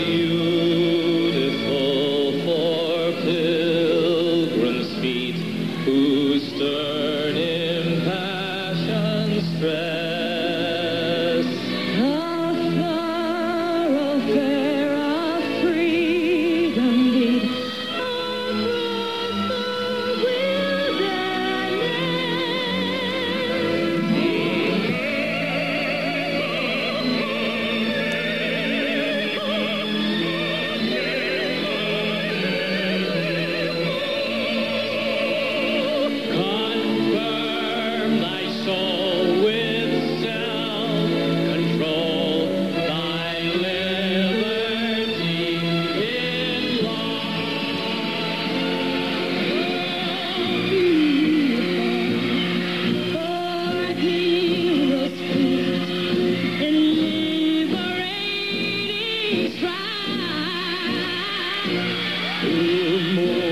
beautiful for pilgrims' feet whose stern impassioned stress. A thoroughfare of freedom beat across the Confirm thy soul with self-control, thy liberty in law. for heroes speak in liberating strife. To move